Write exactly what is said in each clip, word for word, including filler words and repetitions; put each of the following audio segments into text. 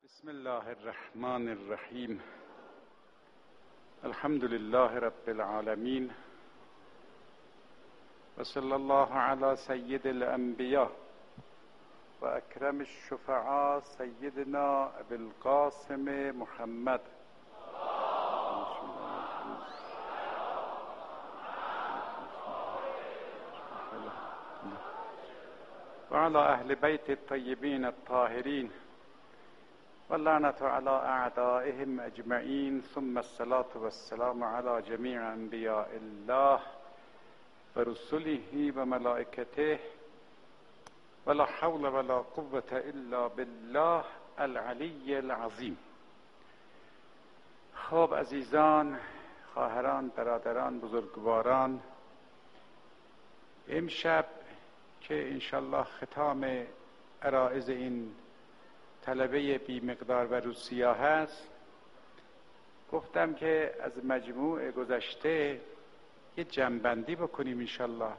بسم الله الرحمن الرحیم. الحمد لله رب العالمین و صلی الله علی سید الانبیاء و اکرم الشفعاء سیدنا ابی القاسم محمد و علی اهل بیت الطیبین الطاهرین واللعنة على أعدائهم أجمعين، ثم الصلاة والسلام على جميع أنبياء الله ورسله وملائكته ولا حول ولا قوة إلا بالله العلي العظيم. خب عزیزان، خواهران، برادران، بزرگواران، امشب که انشالله ختام عرائض این طلبه بی مقدار و روسیا هست، گفتم که از مجموع گذشته یه جمع‌بندی بکنیم انشالله.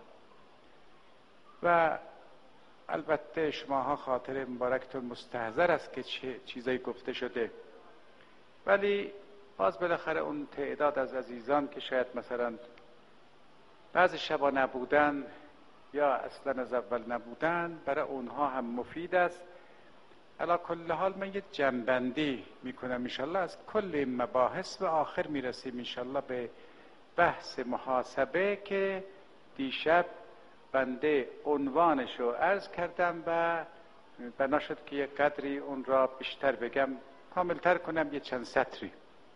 و البته شماها خاطر مبارکتون مستحضر است که چه چیزایی گفته شده، ولی باز بالاخره اون تعداد از عزیزان که شاید مثلا بعضی شبا نبودن یا اصلا از اول نبودن، برای اونها هم مفید است. علی کل حال من یه جمع‌بندی میکنم انشالله از کل این مباحث و آخر میرسیم انشالله به بحث محاسبه که دیشب بنده عنوانش رو عرض کردم و بنا شد که یک قدری اون را بیشتر بگم، کاملتر کنم یه چند سطری.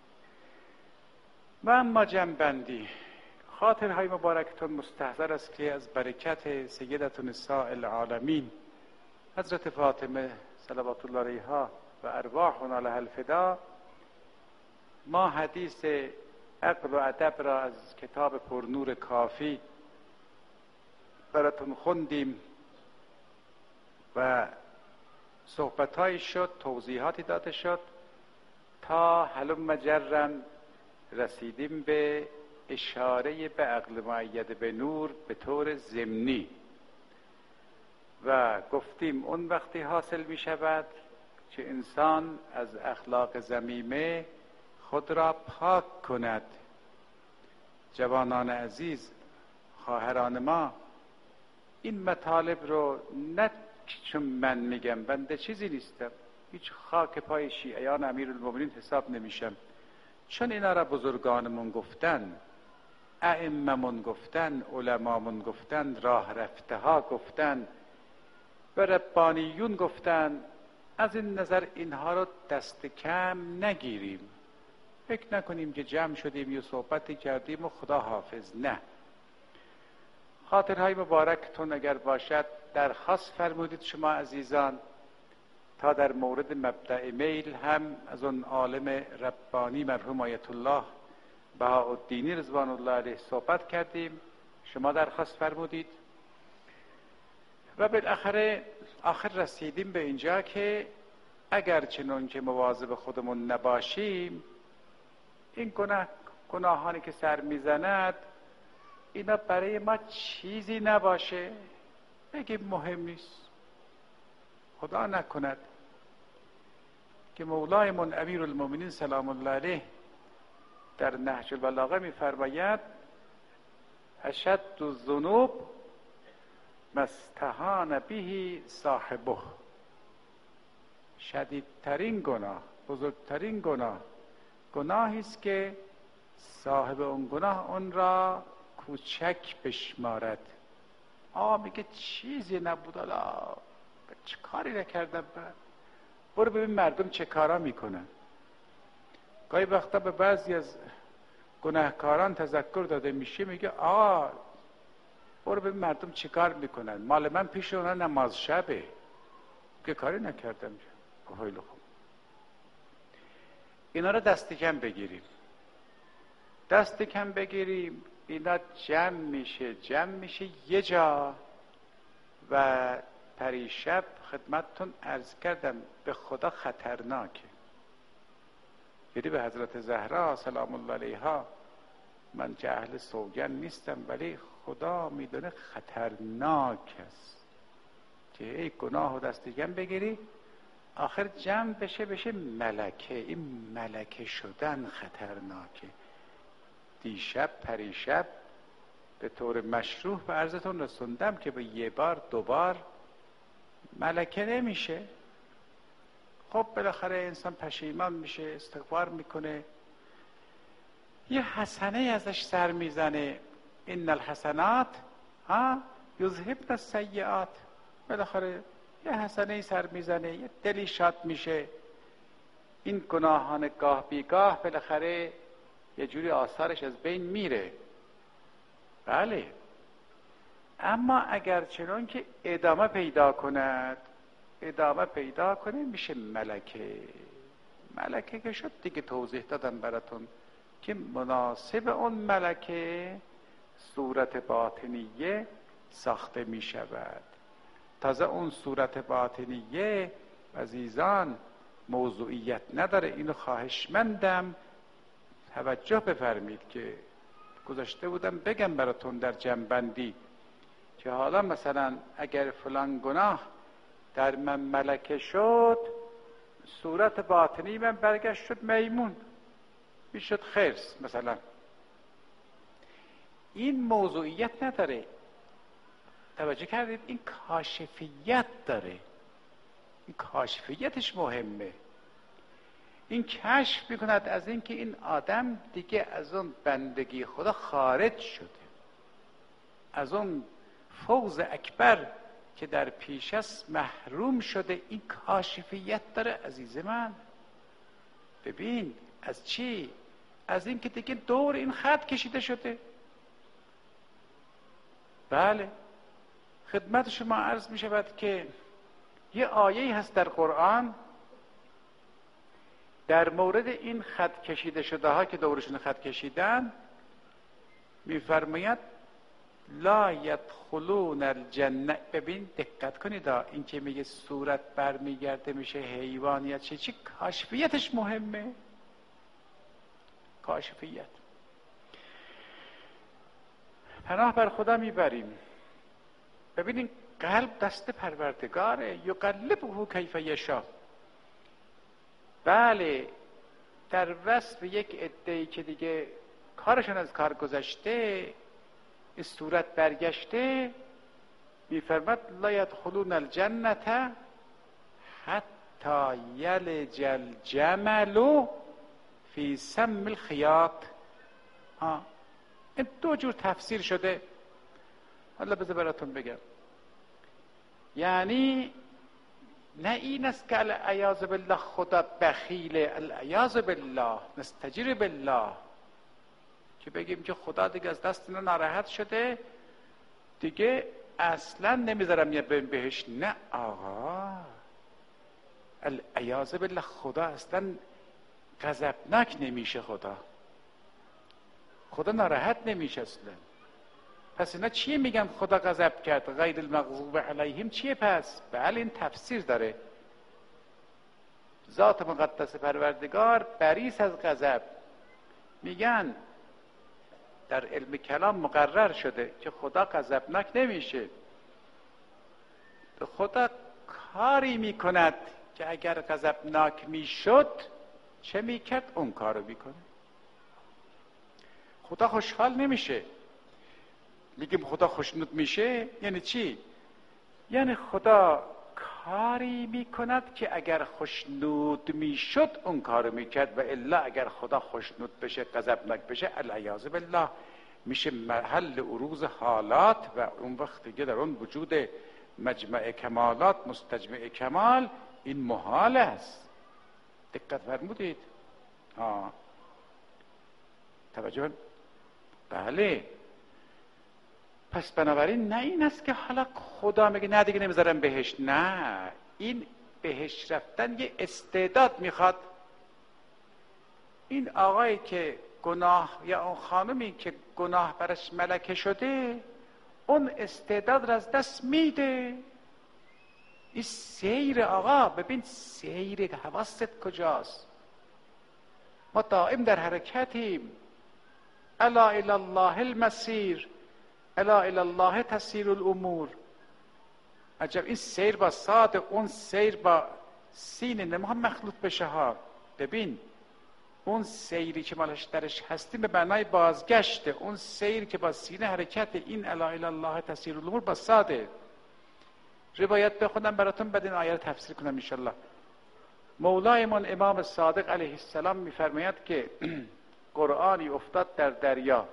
و اما جمع‌بندی، خاطرهای مبارکتون مستحضر است که از برکت سیدة نساء العالمین حضرت فاطمه صلوات الله علیها و ارواحنا لها الفدا، ما حدیث عقل و ادب را از کتاب پرنور کافی براتون خوندیم و صحبتهایی شد، توضیحاتی داده شد تا هلم جرا رسیدیم به اشاره به عقل مؤید به نور به طور ضمنی و گفتیم اون وقتی حاصل می شود که انسان از اخلاق ذمیمه خود را پاک کند. جوانان عزیز، خواهران ما، این مطالب رو نه چون من میگم، بنده چیزی نیستم، هیچ خاک پای شیعیان امیرالمومنین حساب نمیشم، چون اینا را بزرگانمون گفتن، ائممون گفتن، علمامون گفتن، راه رفته ها گفتن و ربانیون گفتن. از این نظر اینها رو دست کم نگیریم، فکر نکنیم که جمع شدیم یا صحبتی کردیم و خدا حافظ. نه، خاطرهای مبارکتون اگر باشد درخواست فرمودید شما عزیزان تا در مورد مبدأ میل هم از اون عالم ربانی مرحوم آیت الله بهاءالدینی رضوان الله علیه صحبت کردیم، شما درخواست فرمودید و بالاخره آخر رسیدیم به اینجا که اگر چنون که مواظب خودمون نباشیم، این گناه گناهانی که سر میزند اینا برای ما چیزی نباشه، بگیم مهم نیست. خدا نکند که مولایمون امیرالمومنین سلام الله علیه در نهج البلاغه میفرماید اشد الذنوب ما استهان به صاحبه، شدیدترین گناه، بزرگترین گناه، گناهی است که صاحب اون گناه اون را کوچک بشمارد. آ میگه چیزی نبود، الا چه کاری نکردم، برو ببین مردم چه کارا میکنن. گاهی وقتا به بعضی از گناهکاران تذکر داده میشه، میگه آ برو ببین مردم چه کار میکنن، مال من پیش اونا نماز شبه، که کاری نکردم. خیلی خوب، اینا رو دست کم بگیریم، دست کم بگیریم، اینا جمع میشه جمع میشه یه جا. و پریشب خدمتتون عرض کردم به خدا خطرناکه، یعنی به حضرت زهرا سلام الله علیها من که اهل سوگن نیستم، ولی خدا میدونه خطرناک است که ای گناه و دست کم بگیری آخر جمع بشه بشه ملکه. این ملکه شدن خطرناکه. دیشب پریشب به طور مشروع به عرضتون رسوندم که به یه بار دوبار ملکه نمیشه. خب بالاخره انسان پشیمان میشه، استغفار میکنه، یه حسنه ازش سر میزنه. ان الحسنات ها یذهبن السیئات. بالاخره یه حسنه سر میزنه، یه دلی شاد میشه. این گناهان گاه بیگاه بالاخره یه جوری آثارش از بین میره. بله، اما اگر چنان که ادامه پیدا کند، ادامه پیدا کنه میشه ملکه. ملکه که شد دیگه توضیح دادم براتون که مناسب اون ملکه صورت باطنیه ساخته می شود. تازه اون صورت باطنیه عزیزان موضوعیت نداره. اینو خواهشمندم توجه بفرمید که گذاشته بودم بگم براتون در جنبندی که حالا مثلا اگر فلان گناه در من ملکه شد، صورت باطنی من برگشت شد میمون، میشد خرس مثلا. این موضوعیت نداره. توجه کردید؟ این کاشفیت داره. این کاشفیتش مهمه. این کشف میکند از اینکه این آدم دیگه از اون بندگی خدا خارج شده، از اون فوز اکبر که در پیش است محروم شده. این کاشفیت داره عزیز من. ببین از چی؟ از اینکه دیگه دور این خط کشیده شده. بله، خدمت شما عرض می شود که یه آیه هست در قرآن در مورد این خط کشیده شده ها که دورشون خط کشیدن، میفرماید لا یدخلون الجنه. ببین دقت کنید، این که میگه صورت برمیگرده میشه حیوانیت، چه چی کاشفیتش مهمه. کاشفیت. پناه بر خدا میبریم. ببینین قلب دست پروردگاره، یقلبه کیف یشاء. بله، در وصف یک عده‌ای که دیگه کارشون از کار گذشته، این صورت برگشته، میفرماد لا یدخلون الجنة حتی یلج الجمل فی سم الخیاط. ها، این دو جور تفسیر شده. حالا بذار براتون بگم. یعنی نه این است که العیاذ بالله خدا بخیله، العیاذ بالله نستجیر بالله، که بگیم که خدا دیگه از دست اینا ناراحت شده دیگه اصلا نمیذارم یه بریم بهش. نه آقا، العیاذ بالله خدا اصلا غضبناک نمیشه. خدا خدا ناراحت نمیشه اصلا. پس اینا چیه میگن خدا غضب کرد؟ غیر المغضوب علیهم چیه پس؟ بله این تفسیر داره. ذات مقدس پروردگار بریس از غضب. میگن در علم کلام مقرر شده که خدا غضبناک نمیشه. خدا کاری میکند که اگر غضبناک میشد چه میکرد؟ اون کارو میکنه. خدا خوشحال نمیشه. میگیم خدا خوشنود میشه یعنی چی؟ یعنی خدا کاری میکند که اگر خوشنود میشد اون کارو میکرد، و الا اگر خدا خوشنود بشه، غضبناک بشه، العیاذ بالله میشه محل عروض حالات، و اون وقت دیگه در اون وجود مجمع کمالات مستجمع کمال این محال است. دقت فرمودید؟ ها، توجه. بله، پس بنابراین نه این است که حالا خدا میگه نه دیگه نمیذارم بهش. نه، این بهش رفتن یه استعداد میخواد. این آقایی که گناه، یا اون خانمی که گناه برش ملکه شده، اون استعداد را از دست میده. این سیر آقا، ببین سیر حواست کجاست. ما دائم در حرکتیم. الا الی الله المسیر، الا الی الله تسیر الامور. عجب، این سیر با صاد، اون سیر با سین نمیخوام مخلوط بشه ها. ببین اون سیری که مالش درش هستیم به معنای بازگشته، اون سیر که با سینه حرکت، این الا الی الله تسیر الامور با ساده. روایت بخونم براتون بعد این آیه رو تفسیر کنم انشالله. مولایمان امام صادق علیه السلام میفرماید که قرآنی افتاد در دریا.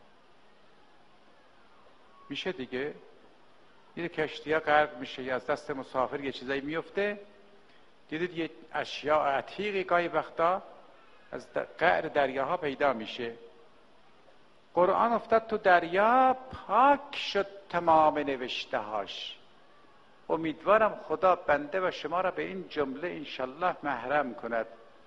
میشه دیگه یه کشتی ها غرق میشه یا از دست مسافر یه چیزایی میفته. دیدید یه اشیاء عتیقی گاهی وقتا از قعر دریاها پیدا میشه. قرآن افتاد تو دریا، پاک شد تمام نوشته هاش. امیدوارم خدا بنده و شما را به این جمله انشالله محرم کند.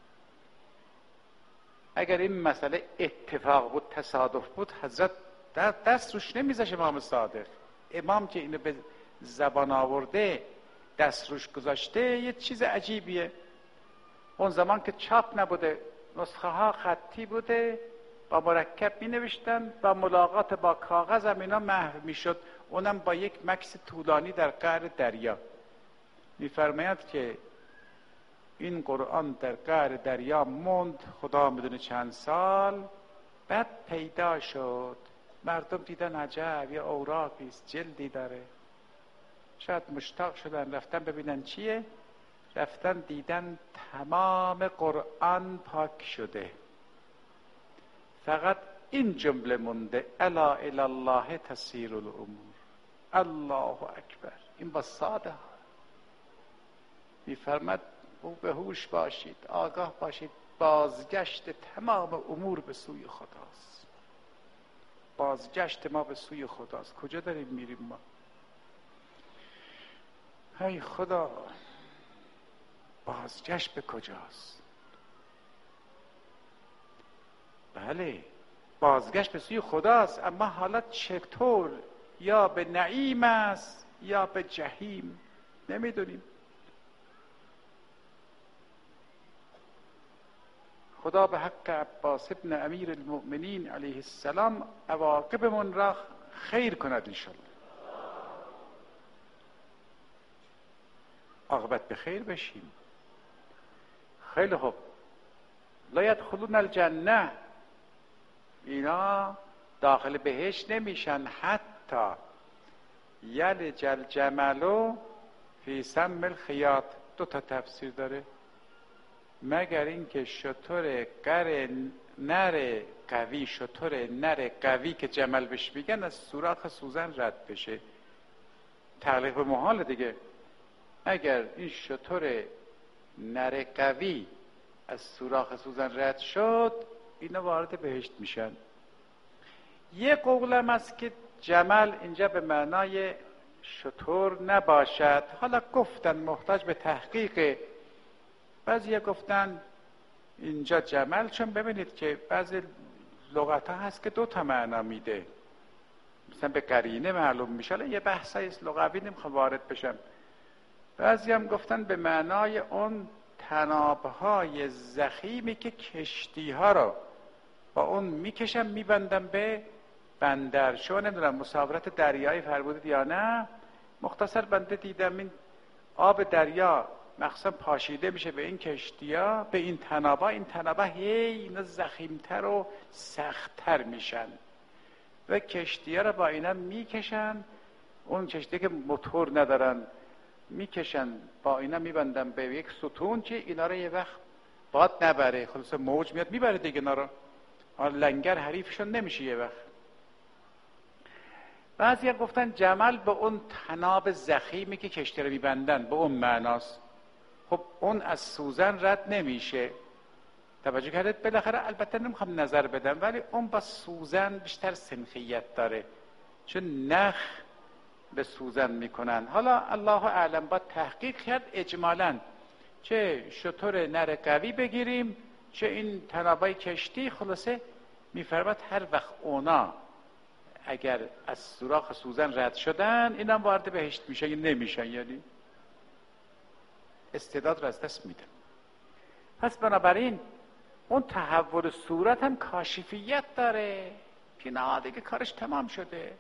اگر این مسئله اتفاق بود، تصادف بود، حضرت دست روش نمیذاشه. امام صادق، امام که اینو به زبان آورده دست روش گذاشته، یه چیز عجیبیه. اون زمان که چاپ نبوده، نسخه ها خطی بوده، با مرکب می نوشتن، با ملاقات با کاغذ هم اینا محو می شد، اونم با یک مکث طولانی در قعر دریا. می فرماید که این قرآن در قعر دریا موند، خدا میدونه چند سال، بعد پیدا شد. مردم دیدن عجب، یه اوراقی است، جلدی داره. شاید مشتاق شدن رفتن ببینن چیه، رفتن دیدن تمام قرآن پاک شده، فقط این جمله مونده الا الی الله تسیر الامور. الله اکبر. این با ساده میفرماد او به هوش باشید، آگاه باشید، بازگشت تمام امور به سوی خداست. بازگشت ما به سوی خداست. کجا داریم میریم ما؟ ای خدا، بازگشت به کجاست؟ بله بازگشت به سوی خداست، اما حالا چطور؟ یا به نعیم است یا به جهیم، نمیدونیم. خدا به حق عباس ابن امیر المؤمنین علیه السلام عواقبمون را خیر کند انشالله. عاقبت به خیر بشیم. خیلی خوب. لا یدخلون الجنه، اینا داخل بهشت نمیشن حتی یلج الجمل فی سم الخیاط. دو تا تفسیر داره. مگر اینکه شتر قر نر قوی، شتر نر قوی که جمل بهش میگن، از سوراخ سوزن رد بشه. تعلیق به محال دیگه. اگر این شتر نر قوی از سوراخ سوزن رد شد، اینا وارد بهشت میشن. یه قولم است که جمل اینجا به معنای شتر نباشد. حالا گفتن محتاج به تحقیق. بعضی گفتن اینجا جمل، چون ببینید که بعضی لغت ها هست که دو تا معنا میده، مثلا به قرینه معلوم میشه. یه بحثی است لغوی، نمیخوام وارد بشم. بعضی هم گفتن به معنای اون تنابهای زخیمی که کشتی ها رو با اون میکشن میبندن به بندر. شما نمیدونم مسافرت دریایی فرمودید یا نه، مختصر بنده دیدم این آب دریا مخصوصا پاشیده میشه به این کشتی‌ها، به این تنابا. این تنابا هی اینا زخیمتر و سختتر میشن و کشتی‌ها رو با اینا میکشن. اون کشتی که موتور ندارن میکشن با اینا میبندن به یک ستون که اینا رو یه وقت باد نبره، خلاص موج میاد میبره دیگه اینا رو. لنگر حریفشون نمیشه یه وقت. بعضی گفتن جمل به اون تناب زخیمی که کشتی رو میبندن به اون معناست. خب اون از سوزن رد نمیشه. توجه کردید؟ بالاخره البته نمیخوام نظر بدم، ولی اون با سوزن بیشتر سنخیت داره، چون نخ به سوزن میکنن. حالا الله اعلم، با تحقیق کرد. اجمالاً چه شتر نر قوی بگیریم چه این تنابای کشتی، خلاصه میفرماد هر وقت اونا اگر از سوراخ سوزن رد شدن، اینا وارد بهشت میشن یا نمیشن، یعنی استعداد را از دست میدن. پس بنابراین اون تحول صورت هم کاشفیت داره که نه دیگه کارش تمام شده.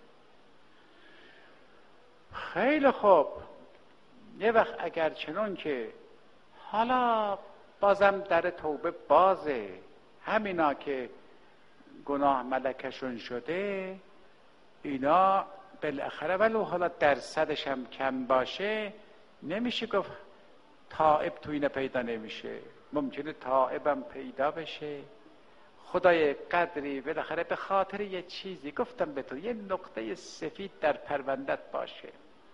خیلی خوب. یه وقت اگر چنون که حالا بازم در توبه بازه. همینا که گناه ملکشون شده اینا بالاخره ولو حالا درصدش هم کم باشه نمیشه گفت تائب تو اینه پیدا نمیشه. ممکنه تائبم پیدا بشه. خدای قدری بالاخره به خاطر یه چیزی گفتم به تو یه نقطه سفید در پروندت باشه.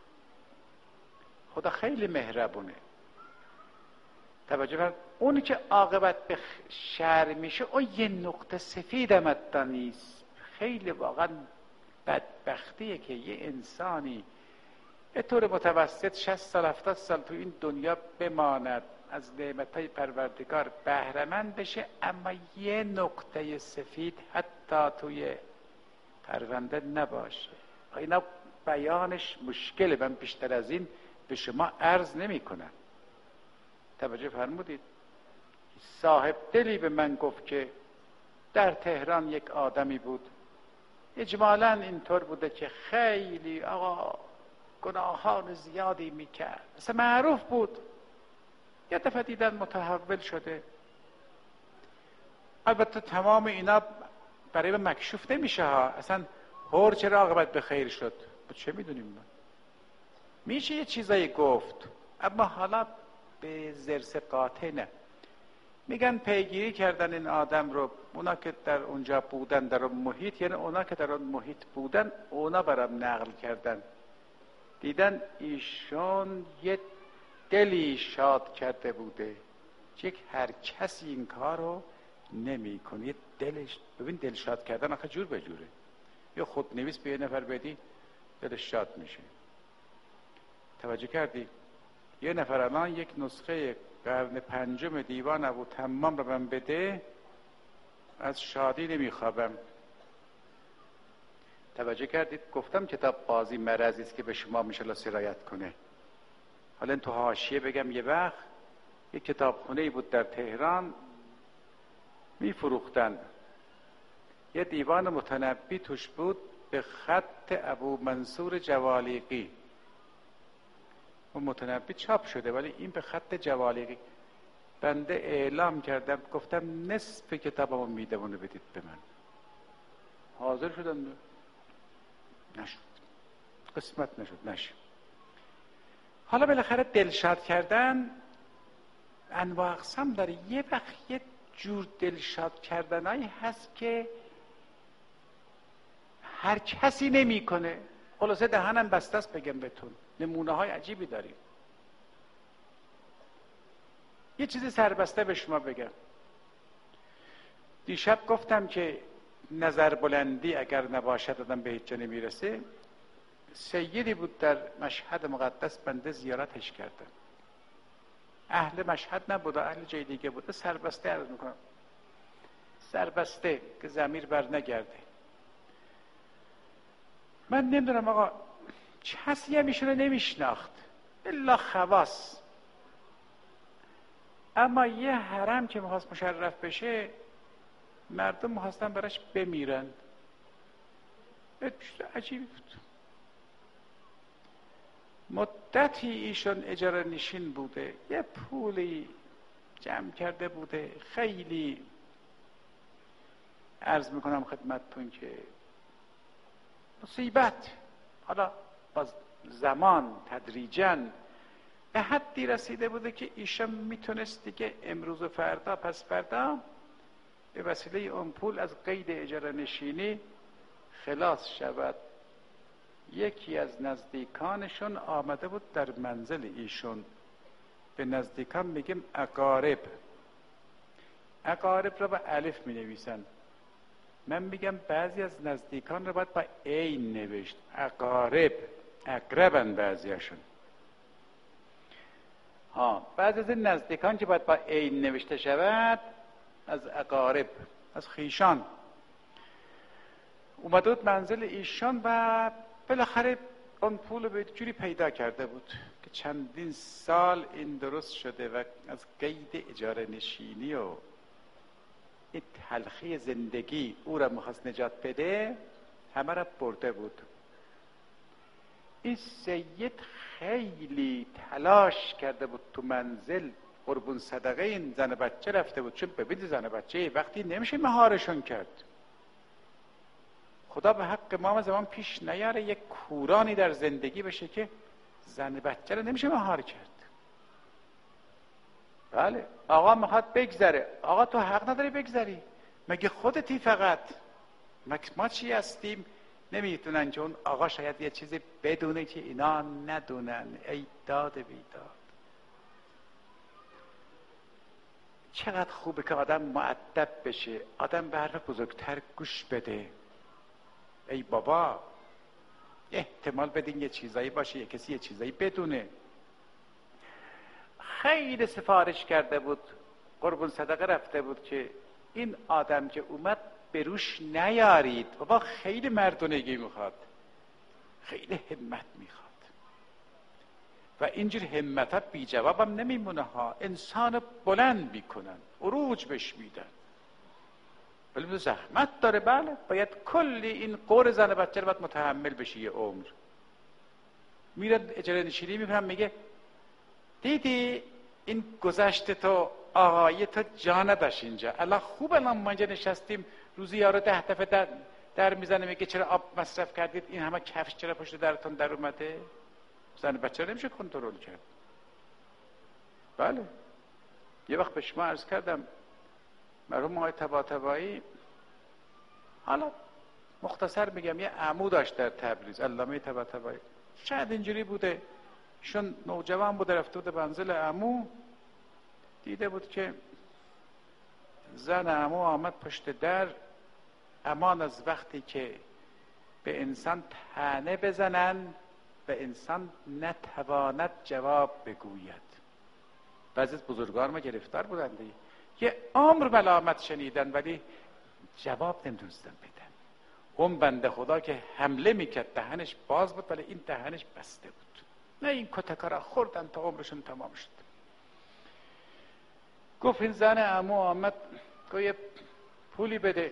خدا خیلی مهربونه. توجه کن اونی که عاقبت به شر میشه اون یه نقطه سفید هم حتی نیست. خیلی واقعا بدبختیه که یه انسانی به طور متوسط شصت سال هفتاد سال تو این دنیا بماند، از نعمتهای پروردگار بهره‌مند بشه، اما یه نقطه سفید حتی توی پرونده نباشه. اینا بیانش مشکله. من بیشتر از این به شما عرض نمی کنم. توجه فرمودید؟ صاحب دلی به من گفت که در تهران یک آدمی بود، اجمالاً اینطور بوده که خیلی آقا گناهان زیادی میکرد، مثلا معروف بود. یه دفعه دیدن متحول شده. البته تمام اینا برای من مکشوف نمیشه ها. اصلا هور چرا عاقبت به خیر شد چه میدونیم ما. میشه یه چیزایی گفت اما حالا به ضرس قاطع نه. میگن پیگیری کردن این آدم رو، اونا که در اونجا بودن در اون محیط، یعنی اونا که در اون محیط بودن اونا برام نقل کردن، دیدن ایشون یه دلی شاد کرده بوده. یک هر کسی این کار رو نمی کنه. یه دلش، ببین دل شاد کردن آخه جور به جوره. یه خودنویس به یه نفر بدی دلش شاد میشه. توجه کردی؟ یه نفر الان یک نسخه قرن پنجم دیوان ابو تمام رو من بده از شادی نمیخوابم. توجه کردید؟ گفتم کتاب بازی مرضی است که به شما میشه سرایت کنه. حالا تو حاشیه بگم یه وقت یک کتابخونه‌ای بود در تهران میفروختن، یه دیوان متنبی توش بود به خط ابو منصور جوالیقی. اون متنبی چاپ شده ولی این به خط جوالیقی. بنده اعلام کردم گفتم نصف کتابمو میدونه بدید به من. حاضر شدن؟ نشد، قسمت نشد، نشد. حالا بالاخره دلشاد کردن انواع اقسام داره. یه وقت یه جور دلشاد کردنایی هست که هر کسی نمی کنه. خلاصه دهنم بسته است بگم بهتون. نمونه های عجیبی داریم. یه چیزی سربسته به شما بگم. دیشب گفتم که نظر بلندی اگر نباشد آدم به هیچ جا نمیرسه. سیدی بود در مشهد مقدس، بنده زیارتش کردم. اهل مشهد نبود، اهل جای دیگه بود. سربسته عرض میکنم، سربسته که ضمیر بر نگرده. من نمیدونم آقا کسی هم ایشونو نمیشناخت الا خواص، اما یه حرم که میخواست مشرف بشه مردم میخواستن براش بمیرن. عجیبی بود. مدتی ایشون اجاره نشین بوده، یه پولی جمع کرده بوده. خیلی عرض میکنم خدمتتون که مصیبت حالا باز زمان تدریجاً به حدی رسیده بوده که ایشون میتونست دیگه امروز و فردا پس فردا به وسیله اون پول از قید اجاره نشینی خلاص شود. یکی از نزدیکانشون آمده بود در منزل ایشون. به نزدیکان میگیم اقارب. اقارب را با الف می نویسن. من میگم بعضی از نزدیکان را باید با عین نوشت. اقارب، اقربن بعضیاشون. ها بعضی از نزدیکان که باید با عین نوشته شود از اقارب، از خیشان اومده بود منزل ایشان و بالاخره اون پول به جوری پیدا کرده بود که چندین سال این درست شده و از قید اجاره نشینی و این تلخی زندگی او را میخواست نجات بده، همه را برده بود. این سید خیلی تلاش کرده بود تو منزل قربون صدقه این زن بچه رفته بود، چون ببینید زن بچه وقتی نمیشه مهارشون کرد. خدا به حق ما زمان پیش نیاره یک کورانی در زندگی بشه که زن بچه رو نمیشه مهار کرد. بله آقا میخواد بگذره، آقا تو حق نداری بگذری، مگه خودتی فقط، مگه ما چی هستیم؟ نمیتونن که اون آقا شاید یه چیزی بدونه که اینا ندونن. ای داد بیداد، چقدر خوبه که آدم مؤدب بشه، آدم به حرف بزرگتر گوش بده. ای بابا احتمال بدین یه چیزایی باشه، یه کسی یه چیزایی بدونه. خیلی سفارش کرده بود، قربون صدقه رفته بود که این آدم که اومد بروش نیارید. بابا خیلی مردونگی میخواد، خیلی همت میخواد و اینجور همت ها بی جواب هم نمیمونه ها، انسان بلند میکنن، عروج بش میدن، ولی زحمت داره. بله باید کلی این قور زن بچه رو باید متحمل بشی یه عمر. میرد اجاره نشینی میکنم، میگه دیدی این گذشته تو آقایی تو جا نداشت اینجا، الان خوب الان ما اینجا نشستیم روزی یارو ده دفعه در, در میزنه میگه چرا آب مصرف کردید، این همه کفش چرا پشت درتون در اومده. زن بچه رو نمیشه کنترل کرد. بله یه وقت به شما عرض کردم مرحوم آقای طباطبایی، حالا مختصر میگم، یه عمو داشت در تبریز، علامه طباطبایی، شاید اینجوری بوده، شون نوجوان بوده، رفته بوده منزل عمو، دیده بود که زن عمو آمد پشت در، امان از وقتی که به انسان طعنه بزنن به انسان نتواند جواب بگوید. بعضی از بزرگان ما گرفتار بودند، یه عمر ملامت شنیدن ولی جواب نمیدونستن بدن. اون بنده خدا که حمله میکرد دهنش باز بود ولی این دهنش بسته بود. نه این کتکا خوردن تا عمرشون تمام شد. گفت این زن عمو آمد گفت یه پولی بده.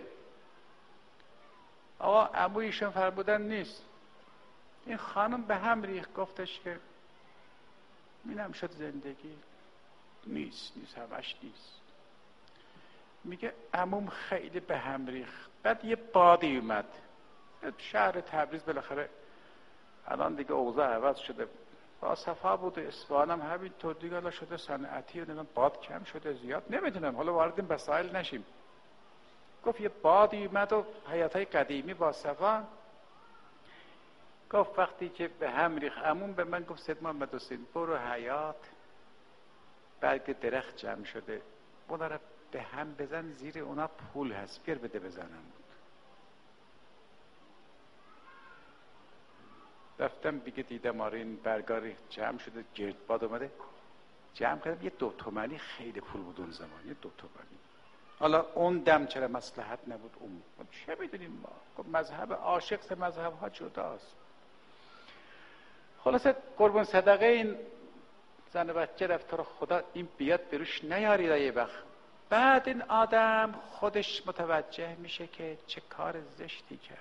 آقا عمو ایشون فرمودن نیست. این خانم به هم ریخت، گفتش که اینم شد زندگی، نیست نیست همش نیست. میگه عموم خیلی به هم ریخت. بعد یه بادی اومد، شهر تبریز بالاخره الان دیگه اوضاع عوض شده، با صفا بود، اصفهان هم همینطور دیگه، حالا شده صنعتی و باد کم شده زیاد، نمیدونم، حالا وارد این مسائل نشیم. گفت یه بادی اومد و حیاطای قدیمی با صفا، گفت وقتی که به هم ریخت عموم به من گفت سید محمد حسین برو حیاط، برگ درخت جمع شده اونا رو به هم بزن، زیر اونا پول هست، بیار بده بزنم. بود رفتم دیگه دیدم آره این برگاری جمع شده، گردباد اومده جمع کردم، یه دو تومنی خیلی پول بود اون زمان، یه دو تومنی. حالا اون دم چرا مصلحت نبود اون چه میدونیم ما، مذهب عاشق سه مذهب ها جداست. خلاصه قربون صدقه این زن بچه رفت، رو خدا این بیاد بروش نیارید یه وقت. بعد این آدم خودش متوجه میشه که چه کار زشتی کرد،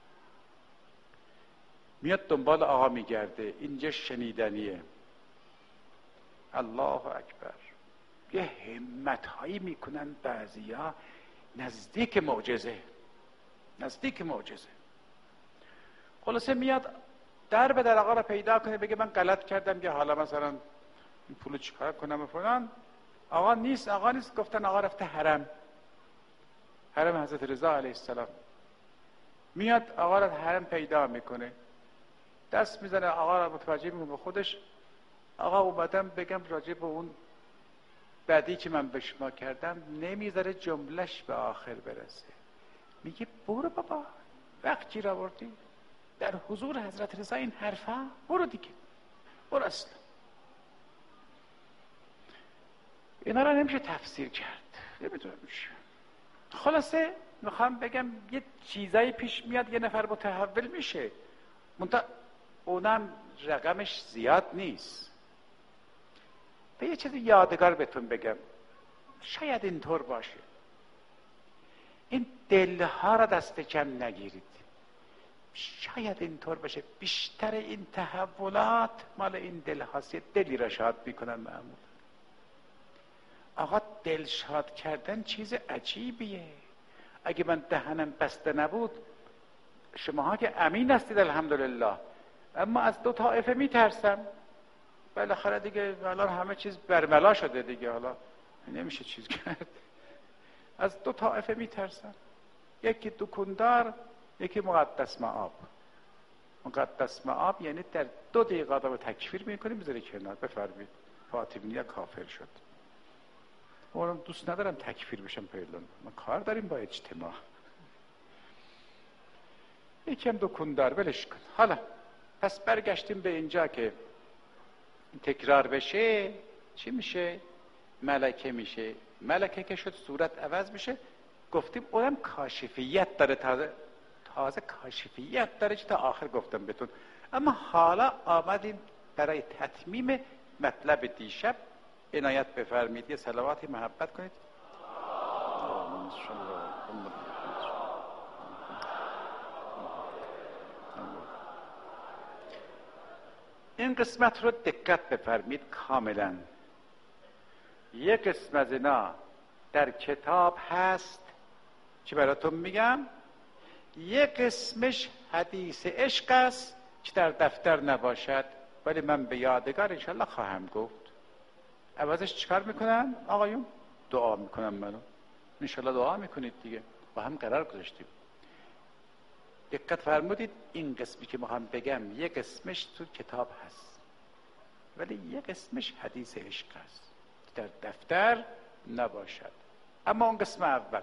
میاد دنبال آقا میگرده. اینجا شنیدنیه. الله اکبر، یه همت هایی میکنن بعضیا نزدیک معجزه، نزدیک معجزه. خلاصه میاد در به در آقا رو پیدا کنه، بگه من غلط کردم، یا حالا مثلا این پولو چیکار کنم و فلان. آقا نیست، آقا نیست. گفتن آقا رفته حرم، حرم حضرت رضا علیه السلام. میاد آقا رو حرم پیدا میکنه، دست میزنه آقا رو متوجه میکنه به خودش. آقا اومدم بگم راجع به اون بدی که من به شما کردم، نمیذاره جملش به آخر برسه. میگه برو بابا، وقت گیر آوردی در حضور حضرت رضا این حرفا، برو دیگه، برو اصلا. اینا رو نمیشه تفسیر کرد، نمیدونم میشه. خلاصه میخوام بگم یه چیزایی پیش میاد، یه نفر متحول میشه، منتها اونم رقمش زیاد نیست. به یه چیز یادگار بهتون بگم، شاید اینطور باشه، این دلها را دست کم نگیرید. شاید اینطور باشه بیشتر این تحولات مال این دل هاست، یه دلی را شاد میکنن معمولا. آقا دلشاد کردن چیز عجیبیه. اگه من دهنم بسته نبود، شماها که امین هستید الحمدلله، اما از دو طائفه میترسم. بالاخره دیگه الان همه چیز برملا شده دیگه، حالا نمیشه چیز کرد. از دو طائفه میترسم، یکی دکندار، یکی مقدس مآب. مقدس مآب یعنی در دو دقیقه آدم رو تکفیر میکنیم بذاری کنار، بفرمید فاطمیه کافر شد. اونم دوست ندارم تکفیر بشم پیلون، ما کار داریم با اجتماع. یکم دکندار ولش کن. حالا پس برگشتیم به اینجا که تکرار بشه چی میشه؟ ملکه میشه. ملکه که شد صورت عوض میشه. گفتیم اونم کاشفیت داره، تازه تازه کاشفیت داره چه تا آخر گفتم بهتون. اما حالا آمدیم برای تتمیم مطلب دیشب. عنایت بفرمید، یه صلواتی محبت کنید. این قسمت رو دقت بفرمید کاملا. یک قسم از اینا در کتاب هست، چی براتون میگم؟ یک قسمش حدیث عشق است که در دفتر نباشد، ولی من به یادگار انشالله خواهم گفت. عوضش چیکار میکنن آقایون؟ دعا میکنن. منو انشالله دعا میکنید دیگه، با هم قرار گذاشتیم. دقت فرمودید، این قسمی که میخوام بگم یک قسمش تو کتاب هست، ولی یک قسمش حدیث عشق است در دفتر نباشد. اما اون قسم اول،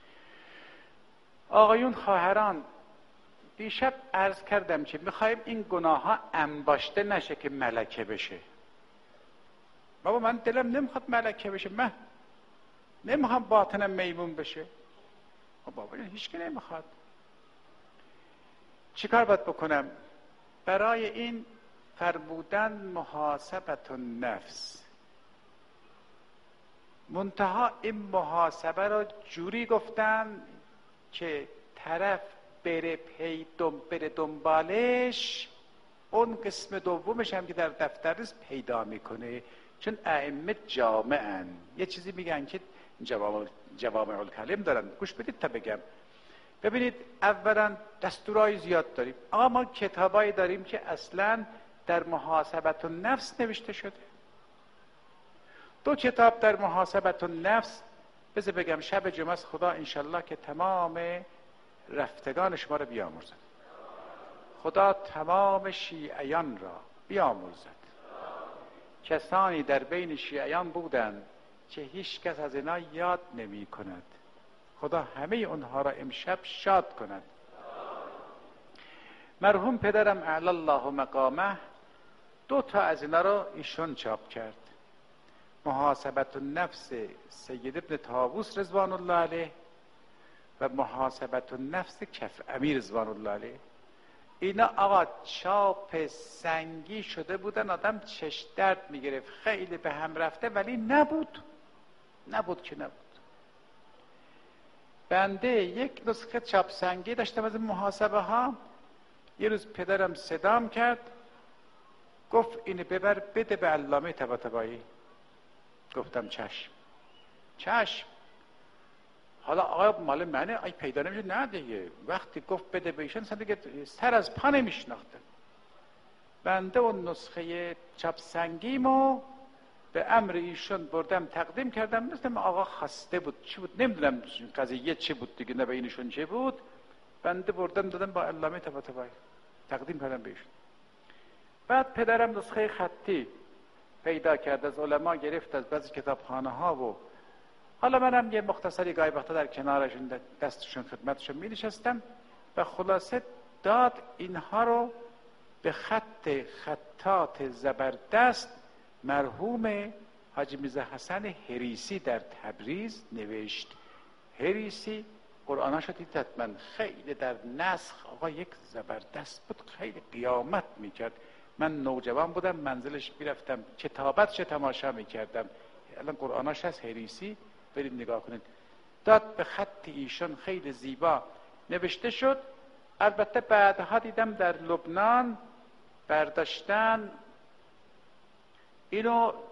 آقایون خواهران، دیشب عرض کردم که میخوایم این گناه ها انباشته نشه که ملکه بشه. بابا من دلم نمیخواد ملکه بشه، من نمیخوام باطنم میمون بشه. بابا هیچ که نمیخواد. چیکار باید بکنم؟ برای این فرمودن محاسبت النفس. منتها این محاسبه رو جوری گفتن که طرف بره پی دم بره دنبالش، اون قسم دومش هم که در دفتر است پیدا میکنه. چون ائمه جامعن، یه چیزی میگن که جوامع جوامع الکلم دارن. گوش بدید تا بگم. ببینید، اولا دستورای زیاد داریم. اما ما کتابایی داریم که اصلا در محاسبت النفس نوشته شده. دو کتاب در محاسبت النفس، بذار بگم شب جمعه است، خدا انشالله که تمام رفتگان شما را بیامرزد. خدا تمام شیعیان را بیامرزد. کسانی در بین شیعیان بودند که هیچ کس از اینا یاد نمی کند. خدا همه اونها را امشب شاد کند. مرحوم پدرم اعلی الله مقامه دو تا از اینا را ایشون چاپ کرد. محاسبت النفس سید ابن طاووس رضوان الله علیه و محاسبت النفس کف امیر رضوان الله علیه. اینا آقا چاپ سنگی شده بودن، آدم چش درد میگرفت، خیلی به هم رفته، ولی نبود نبود که نبود. بنده یک نسخه چاپ سنگی داشتم از محاسبه ها. یه روز پدرم صدام کرد، گفت اینو ببر بده به علامه طباطبایی. گفتم چشم چشم. حالا آقا مال منه، ای پیدا نمیشه؟ نه دیگه. وقتی گفت بده به ایشان، دیگه سر از پا نمیشناختم. بنده اون نسخه چاپ سنگیمو به امر ایشون بردم تقدیم کردم. مثل آقا خسته بود چی بود نمیدونم قضیه چی بود دیگه، نه بینشون چی بود. بنده بردم دادم با علامه طباطبایی تقدیم کردم به ایشون. بعد پدرم نسخه خطی پیدا کرد، از علما گرفت، از بعضی کتابخانه ها. و حالا منم یه مختصری گاهی وقتا در کنارشون دستشون خدمتشون می نشستم و خلاصه داد اینها رو به خط خطات زبردست مرحوم حاجی میرزا حسن هریسی در تبریز نوشت. هریسی قرآناشو دید حتما، خیلی در نسخ آقا یک زبردست بود، خیلی قیامت میکرد. من نوجوان بودم، منزلش میرفتم کتابتش تماشا میکردم. الان قرآناش هست هریسی، برید نگاه کنید. داد به خط ایشون خیلی زیبا نوشته شد. البته بعدها دیدم در لبنان برداشتن اینو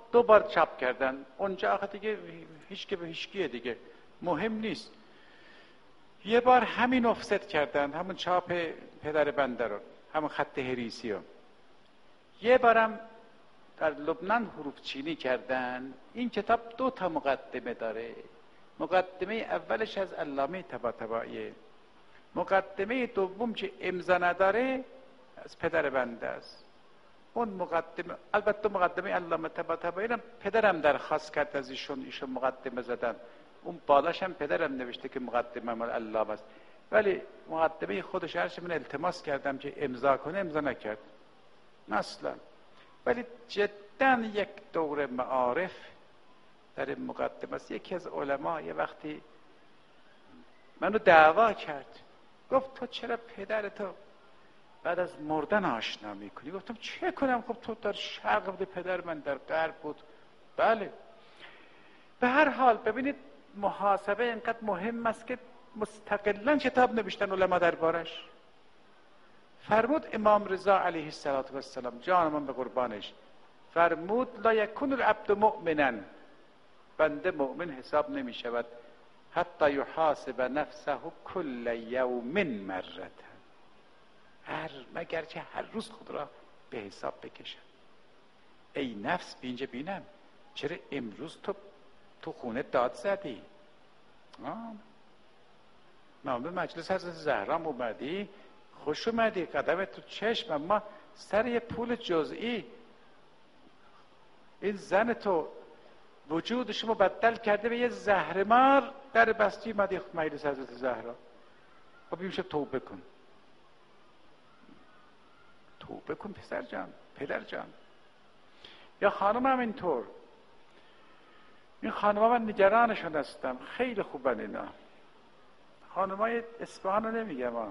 دو بار چاپ کردن اونجا، آخه دیگه هیچ که به هیچکیه دیگه، مهم نیست. یه بار همین افست کردن، همون چاپ پدر بنده رو، همون خط هریسی رو. یه بارم در لبنان حروف چینی کردن. این کتاب دو تا مقدمه داره. مقدمه اولش از علامه طباطبائیه، مقدمه دوم که امضا نداره از پدر بنده است. اون مقدمه، البته مقدمه علامه طباطبایی هم پدرم درخواست کرد از ایشون، ایشون مقدمه زدن. اون بالاش هم پدرم نوشته که مقدمه مال علامه است، ولی مقدمه خودش هرچی من التماس کردم که امضا کنه امضا نکرد مثلا. ولی جدا یک دوره معارف در این مقدمه است. یکی از علما یه وقتی منو دعوا کرد، گفت تو چرا پدرتو بعد از مردن آشنا میکنی؟ گفتم چه کنم؟ خب تو در شرق بوده، پدر من در غرب بود. بله، به هر حال ببینید محاسبه اینقدر مهم است که مستقلاً کتاب نوشتن علما دربارش. فرمود امام رضا علیه السلام، جان من به قربانش، فرمود لا یکون العبد مؤمنا، بنده مؤمن حساب نمی شود حتی یحاسب نفسه کل یوم مرة، هر مگر که هر روز خود را به حساب بکشد. ای نفس بینجا بینم، چرا امروز تو تو خونه داد زدی؟ ما به مجلس حضرت زهرا اومدی، خوش اومدی، قدم تو چشم، اما سر یه پول جزئی این زن تو وجود شما بدل کرده به یه زهرمار، در بستی اومدی مجلس حضرت زهرا. خب میشه توبه کن، توبه کن پسر جان، پدر جان. یا خانم هم اینطور. این خانم ها من نگرانشون هستم، خیلی خوبن اینا. خانم های اصفهان رو نمیگم ها،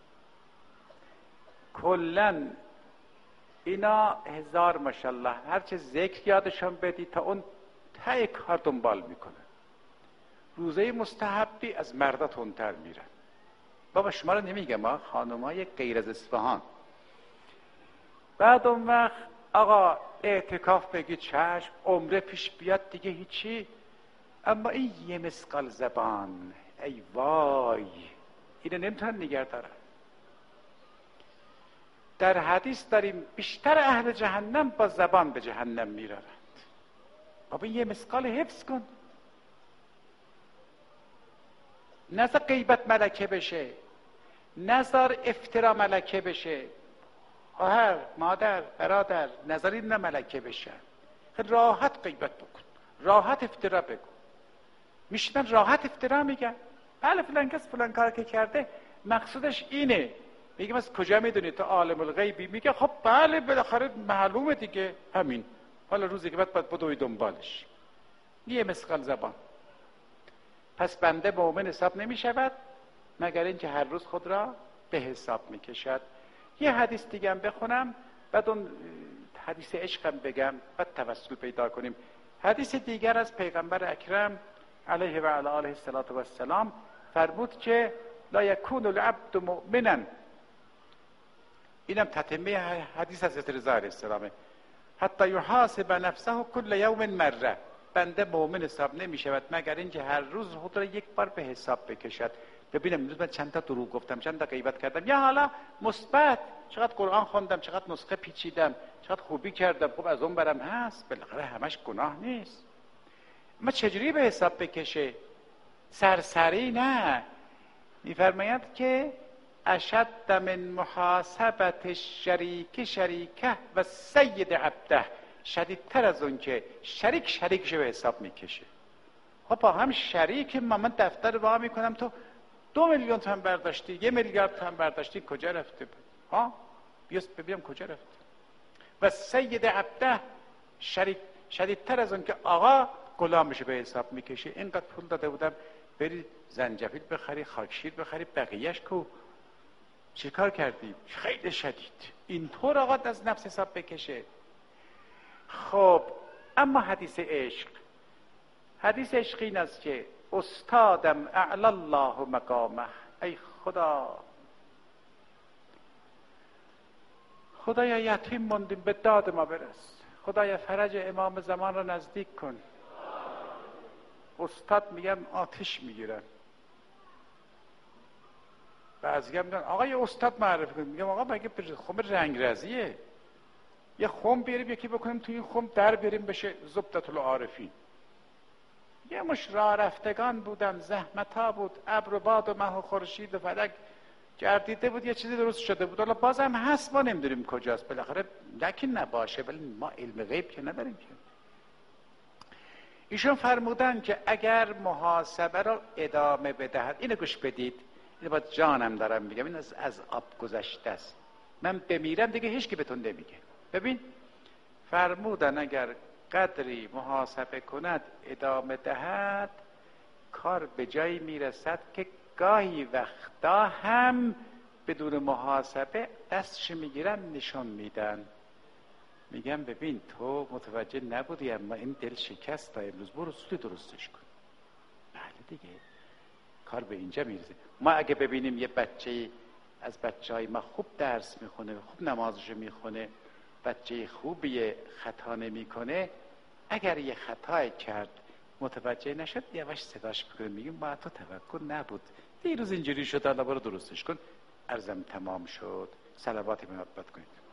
کلن اینا هزار ماشاءالله، هرچه ذکر یادشون بدی تا اون ته کار دنبال میکنن. روزه مستحبی از مردا تندتر میرن. بابا شما رو نمیگم ها، خانم های غیر از اصفهان. بعد اون وقت آقا اعتکاف بگی چشم، عمره پیش بیاد دیگه هیچی، اما این یه مسقال زبان، ای وای، اینو نمیتونن نگه دارن. در حدیث داریم بیشتر اهل جهنم با زبان به جهنم میرند. بابا یه مسقال حفظ کن، نذار غیبت ملکه بشه، نذار افترا ملکه بشه. خواهر، مادر، برادر، نذار این ملکه بشن. راحت غیبت بکن، راحت افترا بگو. میشنن راحت افترا میگن، بله فلان کس فلان کار که کرده، مقصودش اینه. میگم از کجا میدونی تو عالم الغیبی؟ میگه خب بله بالاخره معلومه دیگه، همین. حالا روزی که بعد باید بدوی دنبالش. یه مسقال زبان. پس بنده مؤمن حساب نمیشود مگر اینکه هر روز خود را به حساب میکشد. یه حدیث دیگه هم بخونم، بعد اون حدیث عشقم بگم، بعد توسل پیدا کنیم. حدیث دیگر از پیغمبر اکرم علیه و علی آله السلام فرمود که لا یکون العبد مؤمنا، اینم تتمه حدیث حضرت رضا علیه السلامه، حتی یحاسب نفسه کل یوم مره، بنده مؤمن حساب نمی شود مگر اینکه هر روز خود را یک بار به حساب بکشد. ببینم امروز من چند تا دروغ گفتم، چند تا غیبت کردم، یا حالا مثبت چقدر قرآن خوندم، چقدر نسخه پیچیدم، چقدر خوبی کردم. خب از اون برم هست، بالاخره همش گناه نیست. اما چجوری به حساب بکشه؟ سرسری نه. میفرماید که اشد من محاسبت شریک شریکه و سید عبده، شدیدتر از اون که شریک شریکش به حساب میکشه. خب با هم شریک، من دفتر وا میکنم، تو دو میلیون تومان برداشتی، یه میلیارد تومان برداشتی، کجا رفته بود؟ ها بیاس ببینم کجا رفته. و سید عبده، شریک شدیدتر از اون که آقا غلامش به حساب میکشه. اینقدر پول داده بودم بری زنجبیل بخری، خاکشیر بخری، بقیهش کو چه کار کردی؟ خیلی شدید. اینطور آقا از نفس حساب بکشه. خب اما حدیث عشق، حدیث عشق این است که استادم اعلی الله مقامه، ای خدا، خدایا یتیم موندیم به داد ما برس، خدای فرج امام زمان را نزدیک کن. استاد میگم آتش میگیرن، بعضی هم میگن آقا یه استاد معرفی کن. میگم آقا مگه خم رنگ رزیه؟ یه خم بیاریم یکی بکنیم توی این خم در بریم بشه زبدة العارفین. یه مش راه رفتگان بودن، زحمتا بود، ابر و باد و مه و خورشید و فلک گردیده بود، یه چیزی درست شده بود. حالا بازم هست، ما نمیدونیم کجاست. بالاخره نکی نباشه، ولی ما علم غیب که نداریم که. ایشون فرمودن که اگر محاسبه را ادامه بدهد، اینو گوش بدید، اینو با جانم دارم میگم، این از, از آب گذشته است، من بمیرم دیگه هیچ کی بهتون نمیگه. ببین فرمودن اگر قدری محاسبه کند ادامه دهد، کار به جایی میرسد که گاهی وقتا هم بدون محاسبه دستش میگیرن نشون میدن. میگم ببین تو متوجه نبودی اما این دل شکست تا امروز، برو سود درستش کن. بله دیگه کار به اینجا میرسه. ما اگه ببینیم یه بچه از بچه های ما خوب درس میخونه، خوب نمازشو میخونه، بچه خوبیه، خطا نمیکنه، اگر یه خطای کرد متوجه نشد یواش صداش بکنه، میگیم ما تو توقع نبود، دیروز اینجوری شد، حالا برو درستش کن. عرضم تمام شد. صلوات محبت کنید.